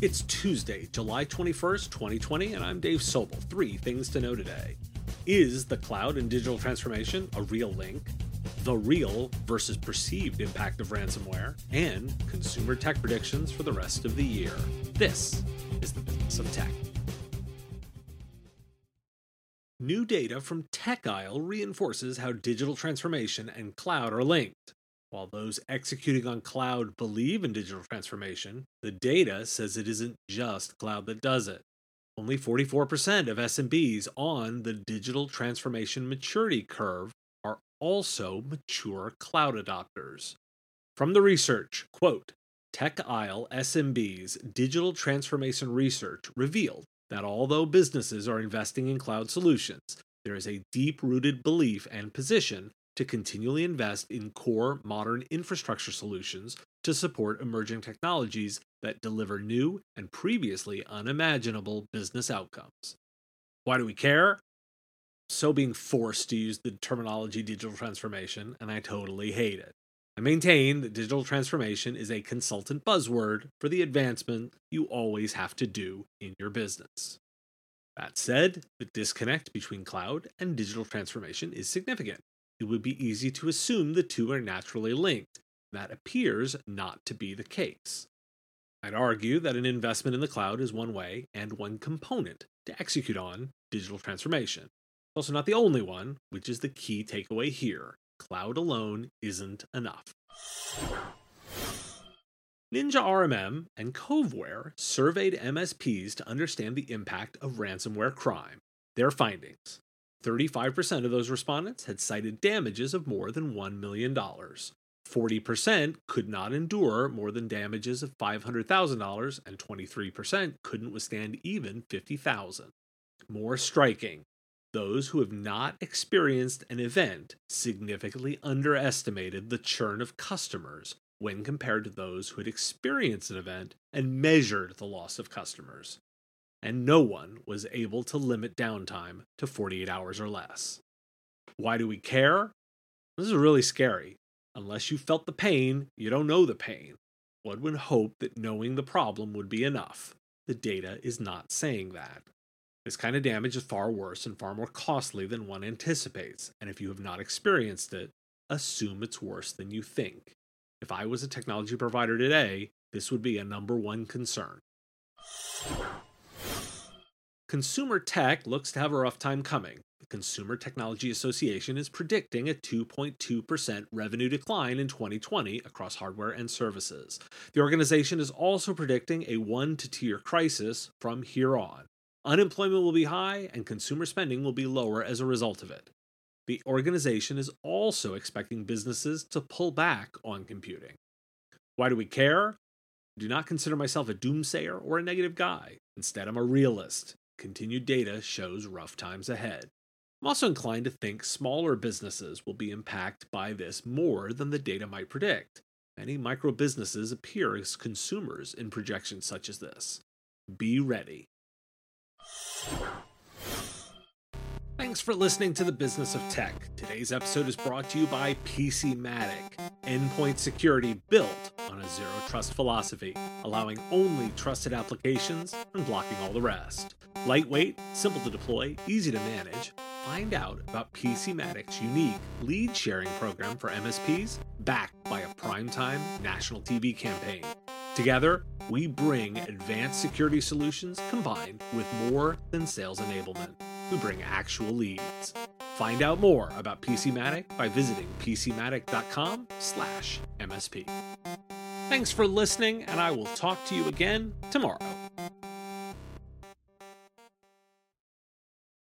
It's Tuesday, July 21st, 2020, and I'm Dave Sobel. 3 things to know today. Is the cloud and digital transformation a real link? The real versus perceived impact of ransomware, and consumer tech predictions for the rest of the year. This is the Business of Tech. New data from TechIsle reinforces how digital transformation and cloud are linked. While those executing on cloud believe in digital transformation, the data says it isn't just cloud that does it. Only 44% of SMBs on the digital transformation maturity curve are also mature cloud adopters. From the research, quote, TechIsle SMB's digital transformation research revealed that although businesses are investing in cloud solutions, there is a deep-rooted belief and position to continually invest in core modern infrastructure solutions to support emerging technologies that deliver new and previously unimaginable business outcomes. Why do we care? So being forced to use the terminology digital transformation, and I totally hate it. I maintain that digital transformation is a consultant buzzword for the advancement you always have to do in your business. That said, the disconnect between cloud and digital transformation is significant. It would be easy to assume the two are naturally linked. That appears not to be the case. I'd argue that an investment in the cloud is one way and one component to execute on digital transformation. It's also not the only one, which is the key takeaway here. Cloud alone isn't enough. Ninja RMM and Coveware surveyed MSPs to understand the impact of ransomware crime. Their findings: 35% of those respondents had cited damages of more than $1 million. 40% could not endure more than damages of $500,000, and 23% couldn't withstand even $50,000. More striking, those who have not experienced an event significantly underestimated the churn of customers when compared to those who had experienced an event and measured the loss of customers. And no one was able to limit downtime to 48 hours or less. Why do we care? This is really scary. Unless you felt the pain, you don't know the pain. One would hope that knowing the problem would be enough. The data is not saying that. This kind of damage is far worse and far more costly than one anticipates, and if you have not experienced it, assume it's worse than you think. If I was a technology provider today, this would be a number one concern. Consumer tech looks to have a rough time coming. The Consumer Technology Association is predicting a 2.2% revenue decline in 2020 across hardware and services. The organization is also predicting a 1 to 2 year crisis from here on. Unemployment will be high and consumer spending will be lower as a result of it. The organization is also expecting businesses to pull back on computing. Why do we care? I do not consider myself a doomsayer or a negative guy. Instead, I'm a realist. Continued data shows rough times ahead. I'm also inclined to think smaller businesses will be impacted by this more than the data might predict. Many micro businesses appear as consumers in projections such as this. Be ready. Thanks for listening to The Business of Tech. Today's episode is brought to you by PCmatic, endpoint security built on a zero-trust philosophy, allowing only trusted applications and blocking all the rest. Lightweight, simple to deploy, easy to manage. Find out about PCmatic's unique lead sharing program for MSPs backed by a primetime national TV campaign. Together, we bring advanced security solutions combined with more than sales enablement. We bring actual leads. Find out more about PCmatic by visiting PCmatic.com/MSP. Thanks for listening, and I will talk to you again tomorrow.